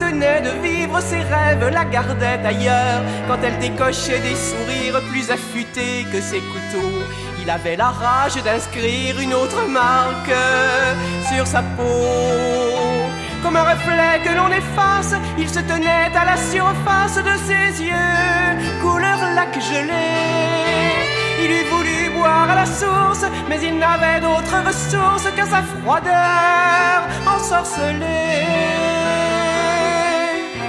venait de vivre ses rêves, la gardait ailleurs. Quand elle décochait des sourires plus affûtés que ses couteaux, il avait la rage d'inscrire une autre marque sur sa peau. Comme un reflet que l'on efface, il se tenait à la surface de ses yeux, couleur lac gelé. Il eût voulu boire à la source, mais il n'avait d'autre ressource qu'à sa froideur ensorcelée.